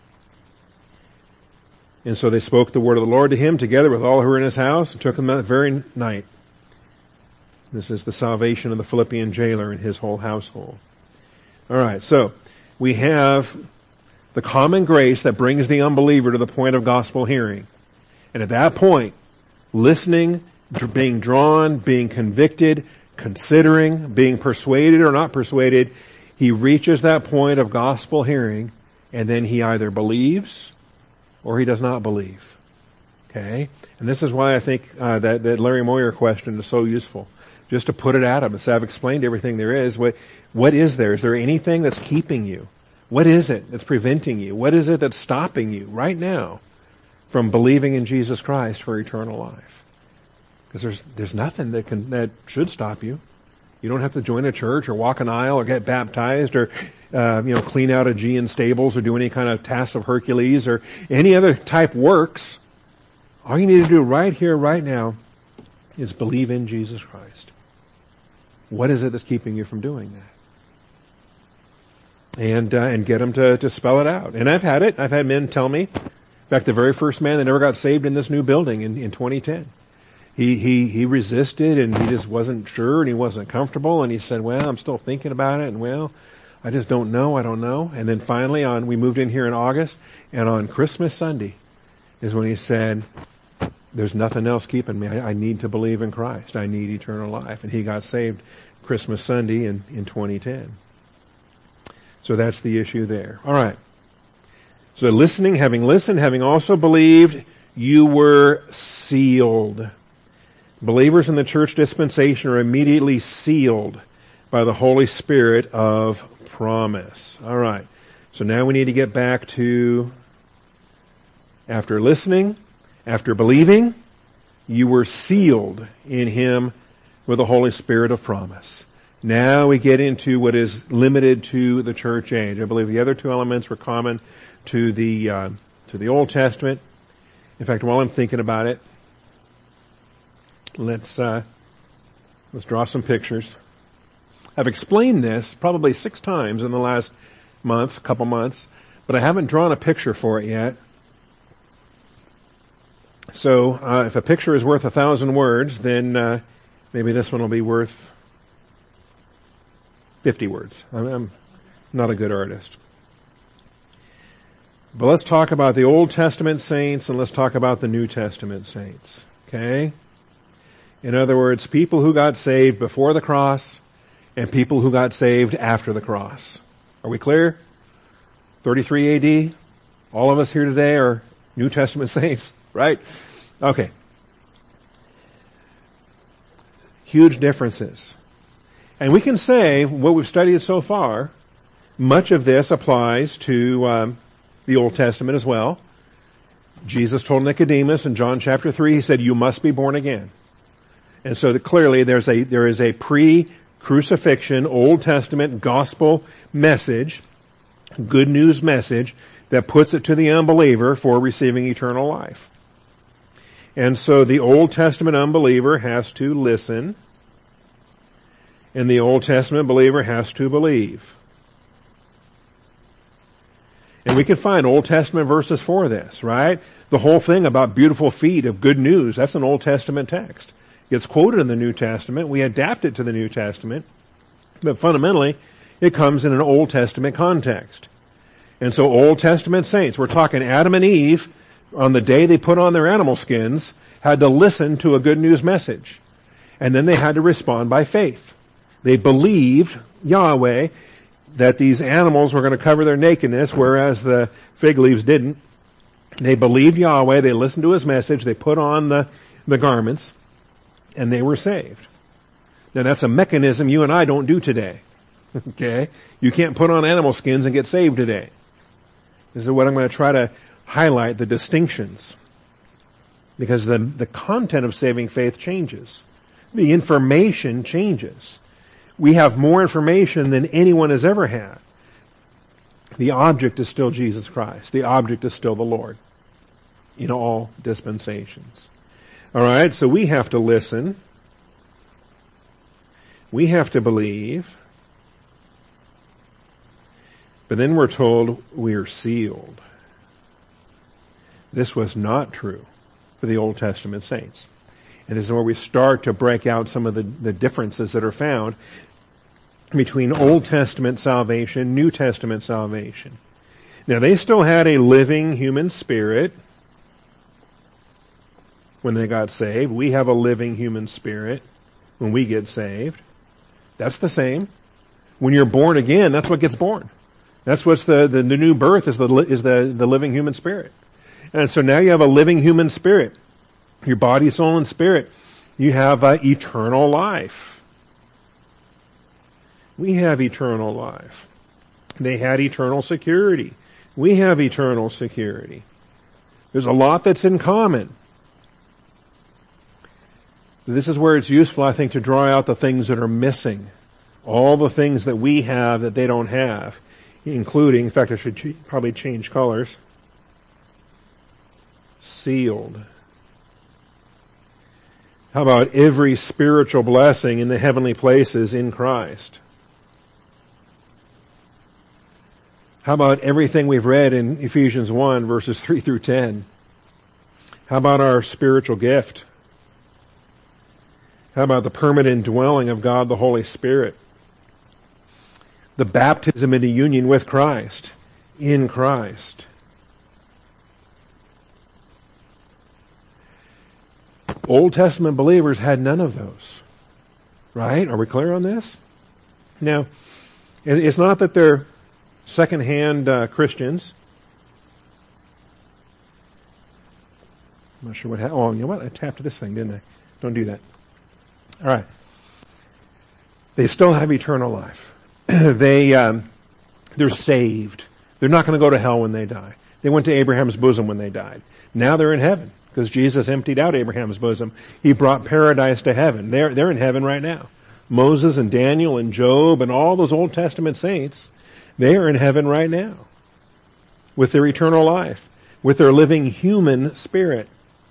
And so they spoke the word of the Lord to him together with all who were in his house and took him that very night. This is the salvation of the Philippian jailer and his whole household. All right, so we have the common grace that brings the unbeliever to the point of gospel hearing. And at that point, listening, being drawn, being convicted, considering, being persuaded or not persuaded, he reaches that point of gospel hearing, and then he either believes or he does not believe. Okay? And this is why I think uh, that, that Larry Moyer question is so useful. Just to put it at him and say, I've explained everything there is. What, what is there? Is there anything that's keeping you? What is it that's preventing you? What is it that's stopping you right now from believing in Jesus Christ for eternal life? Because there's, there's nothing that can, that should stop you. You don't have to join a church or walk an aisle or get baptized or, uh, you know, clean out Aegean stables or do any kind of task of Hercules or any other type works. All you need to do right here, right now is believe in Jesus Christ. What is it that's keeping you from doing that? And, uh, and get them to, to spell it out. And I've had it. I've had men tell me, in fact, the very first man that never got saved in this new building in, in twenty ten. He, he, he resisted and he just wasn't sure and he wasn't comfortable and he said, well, I'm still thinking about it and well, I just don't know, I don't know. And then finally on, we moved in here in August and on Christmas Sunday is when he said, there's nothing else keeping me. I, I need to believe in Christ. I need eternal life. And he got saved Christmas Sunday in, in twenty ten. So that's the issue there. All right. So listening, having listened, having also believed, you were sealed. Believers in the church dispensation are immediately sealed by the Holy Spirit of promise. All right. So now we need to get back to after listening, after believing, you were sealed in him with the Holy Spirit of promise. Now we get into what is limited to the church age. I believe the other two elements were common to the uh, to the Old Testament. In fact, while I'm thinking about it, let's uh, let's draw some pictures. I've explained this probably six times in the last month, couple months, but I haven't drawn a picture for it yet. So uh, if a picture is worth a thousand words, then uh, maybe this one will be worth fifty words. I'm, I'm not a good artist. But let's talk about the Old Testament saints and let's talk about the New Testament saints. Okay? In other words, people who got saved before the cross and people who got saved after the cross. Are we clear? thirty-three A D? All of us here today are New Testament saints, right? Okay. Huge differences. And we can say, what we've studied so far, much of this applies to um, the Old Testament as well. Jesus told Nicodemus in John chapter three, he said, you must be born again. And so that clearly there's a, there is a pre-crucifixion Old Testament gospel message, good news message, that puts it to the unbeliever for receiving eternal life. And so the Old Testament unbeliever has to listen, and the Old Testament believer has to believe. And we can find Old Testament verses for this, right? The whole thing about beautiful feet of good news, that's an Old Testament text. It's quoted in the New Testament. We adapt it to the New Testament. But fundamentally, it comes in an Old Testament context. And so Old Testament saints, we're talking Adam and Eve, on the day they put on their animal skins, had to listen to a good news message. And then they had to respond by faith. They believed Yahweh that these animals were going to cover their nakedness, whereas the fig leaves didn't. They believed Yahweh, they listened to his message, they put on the, the garments, and they were saved. Now that's a mechanism you and I don't do today. Okay? You can't put on animal skins and get saved today. This is what I'm going to try to highlight, the distinctions. Because the, the content of saving faith changes. The information changes. we have more information than anyone has ever had. The object is still Jesus Christ. The object is still the Lord in all dispensations. All right, so we have to listen. We have to believe. But then we're told we are sealed. This was not true for the Old Testament saints. And this is where we start to break out some of the, the differences that are found between Old Testament salvation, New Testament salvation. Now, they still had a living human spirit when they got saved. We have a living human spirit when we get saved. That's the same. When you're born again, that's what gets born. That's what's the, the, the new birth is the, is the, the living human spirit. And so now you have a living human spirit. Your body, soul, and spirit. You have uh, eternal life. We have eternal life. They had eternal security. We have eternal security. There's a lot that's in common. This is where it's useful, I think, to draw out the things that are missing. All the things that we have that they don't have, including, in fact, I should ch- probably change colors. Sealed. How about every spiritual blessing in the heavenly places in Christ? How about everything we've read in Ephesians one, verses three through ten? How about our spiritual gift? How about the permanent dwelling of God the Holy Spirit? The baptism into union with Christ, in Christ. Old Testament believers had none of those. Right? Are we clear on this? Now, it's not that they're second-hand uh, Christians. I'm not sure what happened. Oh, you know what? I tapped this thing, didn't I? Don't do that. All right. They still have eternal life. they, um, they're saved. They're not going to go to hell when they die. They went to Abraham's bosom when they died. Now they're in heaven because Jesus emptied out Abraham's bosom. He brought paradise to heaven. They're, they're in heaven right now. Moses and Daniel and Job and all those Old Testament saints, they are in heaven right now with their eternal life, with their living human spirit.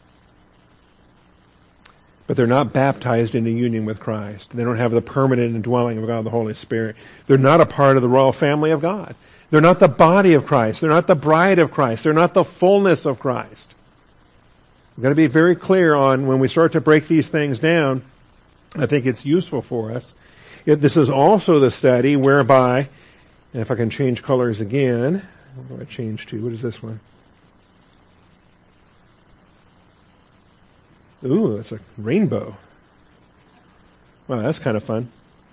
But they're not baptized into union with Christ. They don't have the permanent indwelling of God the Holy Spirit. They're not a part of the royal family of God. They're not the body of Christ. They're not the bride of Christ. They're not the fullness of Christ. We've got to be very clear on when we start to break these things down. I think it's useful for us. It, this is also the study whereby, and if I can change colors again, what do I change to? What is this one? Ooh, it's a rainbow. Wow, that's kind of fun.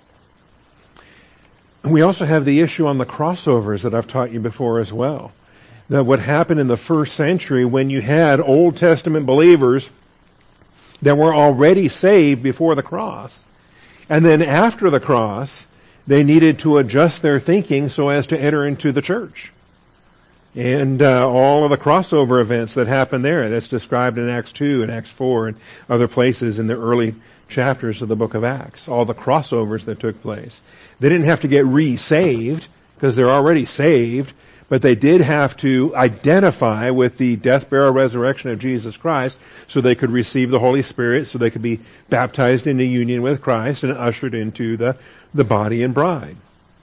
We also have the issue on the crossovers that I've taught you before as well. That what happened in the first century when you had Old Testament believers that were already saved before the cross. And then after the cross, they needed to adjust their thinking so as to enter into the church. And uh, all of the crossover events that happened there, that's described in Acts two and Acts four and other places in the early chapters of the book of Acts. All the crossovers that took place. They didn't have to get re-saved because they're already saved, but they did have to identify with the death, burial, resurrection of Jesus Christ so they could receive the Holy Spirit, so they could be baptized into union with Christ and ushered into the, the body and bride.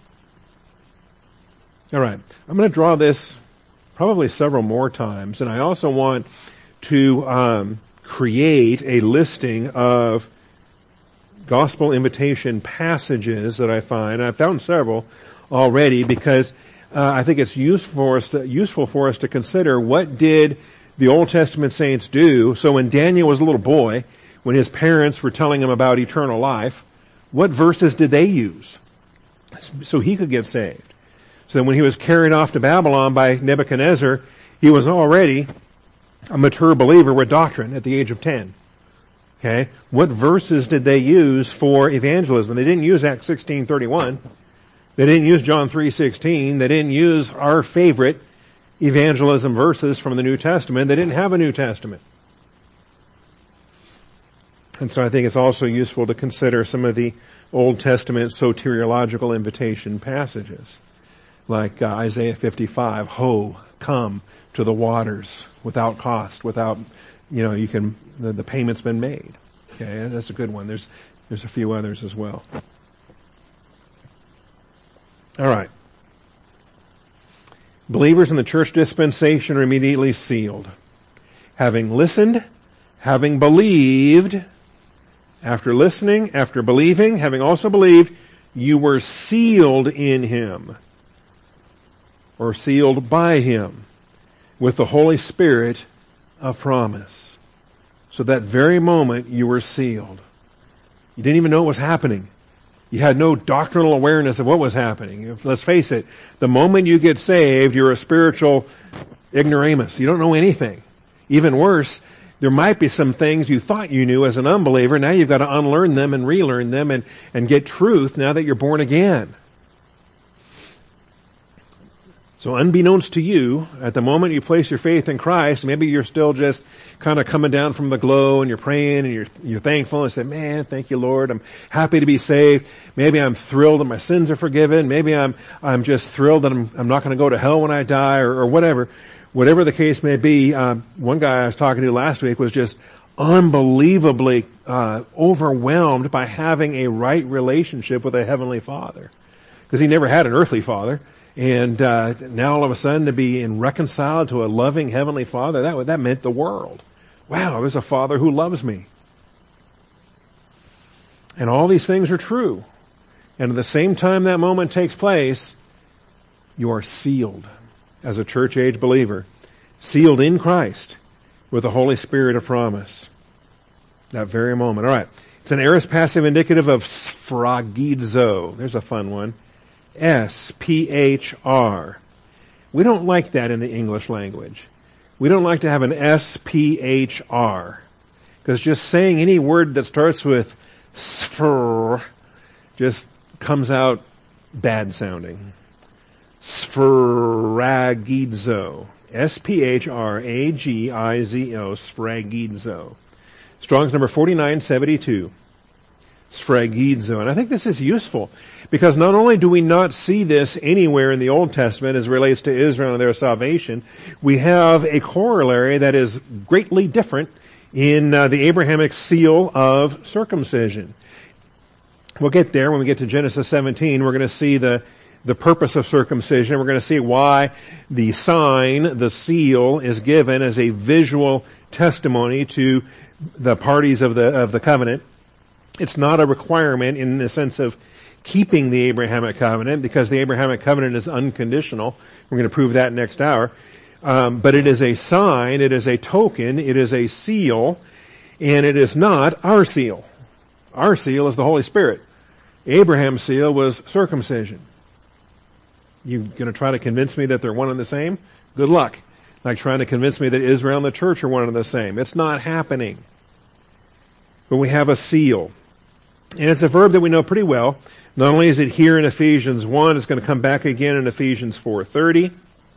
All right, I'm going to draw this probably several more times, and I also want to um, create a listing of gospel invitation passages that I find. I've found several already because uh, I think it's useful for us to, useful for us to consider what did the Old Testament saints do. So when Daniel was a little boy, when his parents were telling him about eternal life, what verses did they use so he could get saved? So then when he was carried off to Babylon by Nebuchadnezzar, he was already a mature believer with doctrine at the age of ten. Okay? What verses did they use for evangelism? They didn't use Acts sixteen thirty-one. They didn't use John three sixteen. They didn't use our favorite evangelism verses from the New Testament. They didn't have a New Testament. And so I think it's also useful to consider some of the Old Testament soteriological invitation passages, like uh, Isaiah fifty-five, ho, come to the waters without cost, without, you know, you can, the, the payment's been made. Okay, that's a good one. There's, there's a few others as well. All right. Believers in the church dispensation are immediately sealed. Having listened, having believed, after listening, after believing, having also believed, you were sealed in him, or sealed by him, with the Holy Spirit of promise. So that very moment you were sealed. You didn't even know what was happening. You had no doctrinal awareness of what was happening. Let's face it, the moment you get saved, you're a spiritual ignoramus. You don't know anything. Even worse, there might be some things you thought you knew as an unbeliever. Now you've got to unlearn them and relearn them and, and get truth now that you're born again. So unbeknownst to you, at the moment you place your faith in Christ, maybe you're still just kind of coming down from the glow and you're praying and you're, you're thankful and say, man, thank you, Lord. I'm happy to be saved. Maybe I'm thrilled that my sins are forgiven. Maybe I'm, I'm just thrilled that I'm, I'm not going to go to hell when I die, or, or whatever. Whatever the case may be, um, one guy I was talking to last week was just unbelievably uh, overwhelmed by having a right relationship with a heavenly Father, because he never had an earthly father. And uh, now all of a sudden to be in reconciled to a loving heavenly Father, that that meant the world. Wow, there's a Father who loves me. And all these things are true. And at the same time that moment takes place, you are sealed as a church age believer, sealed in Christ with the Holy Spirit of promise. That very moment. All right. It's an aorist passive indicative of sphragizo. There's a fun one. S P H R. We don't like that in the English language. We don't like to have an S P H R, because just saying any word that starts with sphr just comes out bad sounding. Sphragizo. S P H R A G I Z O. Sphragizo. Strong's number forty-nine seventy-two. Sphragizo. And I think this is useful, because not only do we not see this anywhere in the Old Testament as it relates to Israel and their salvation, we have a corollary that is greatly different in uh, the Abrahamic seal of circumcision. We'll get there when we get to Genesis seventeen. We're going to see the, the purpose of circumcision. We're going to see why the sign, the seal, is given as a visual testimony to the parties of the of the covenant. It's not a requirement in the sense of keeping the Abrahamic covenant, because the Abrahamic covenant is unconditional. We're going to prove that next hour. Um, but it is a sign, it is a token, it is a seal, and it is not our seal. Our seal is the Holy Spirit. Abraham's seal was circumcision. You going to try to convince me that they're one and the same? Good luck. Like trying to convince me that Israel and the church are one and the same. It's not happening. But we have a seal. And it's a verb that we know pretty well. Not only is it here in Ephesians one, it's going to come back again in Ephesians four thirty.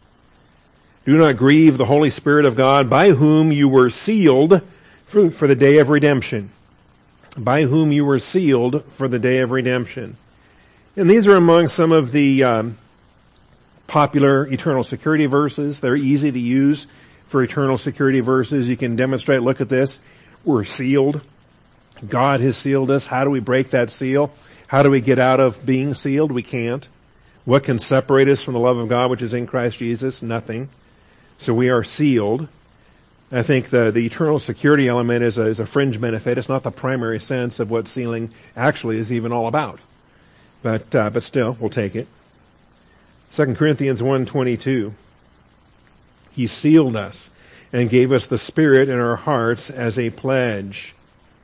Do not grieve the Holy Spirit of God, by whom you were sealed for, for the day of redemption. By whom you were sealed for the day of redemption. And these are among some of the um, popular eternal security verses. They're easy to use for eternal security verses. You can demonstrate, look at this. We're sealed. God has sealed us. How do we break that seal? How do we get out of being sealed? We can't. What can separate us from the love of God which is in Christ Jesus? Nothing. So we are sealed. I think the, the eternal security element is a, is a fringe benefit. It's not the primary sense of what sealing actually is even all about. But uh, but still, we'll take it. Second Corinthians one twenty-two. He sealed us and gave us the Spirit in our hearts as a pledge.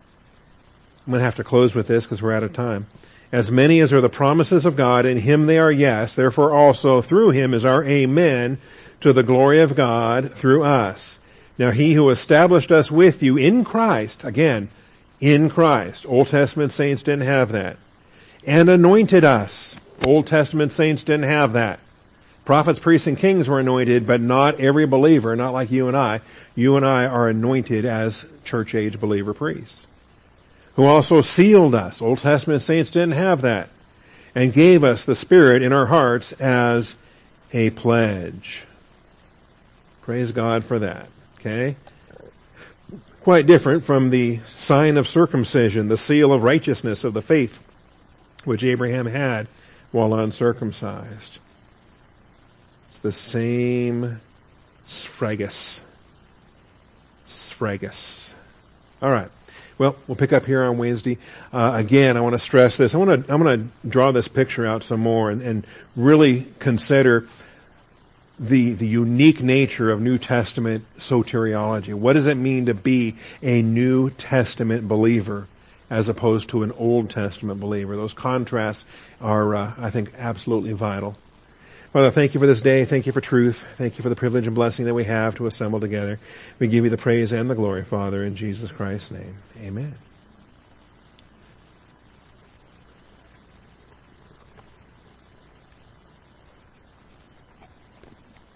I'm going to have to close with this because we're out of time. As many as are the promises of God, in him they are yes, therefore also through him is our amen, to the glory of God through us. Now he who established us with you in Christ, again, in Christ. Old Testament saints didn't have that. And anointed us. Old Testament saints didn't have that. Prophets, priests, and kings were anointed, but not every believer, not like you and I. You and I are anointed as church age believer priests, who also sealed us. Old Testament saints didn't have that. And gave us the Spirit in our hearts as a pledge. Praise God for that. Okay? Quite different from the sign of circumcision, the seal of righteousness of the faith, which Abraham had while uncircumcised. It's the same sphragus. Sphragus. All right. Well, we'll pick up here on Wednesday. Uh, again, I want to stress this. I want to, I'm going to draw this picture out some more and, and really consider the, the unique nature of New Testament soteriology. What does it mean to be a New Testament believer as opposed to an Old Testament believer? Those contrasts are, uh, I think, absolutely vital. Father, thank you for this day. Thank you for truth. Thank you for the privilege and blessing that we have to assemble together. We give you the praise and the glory, Father, in Jesus Christ's name. Amen.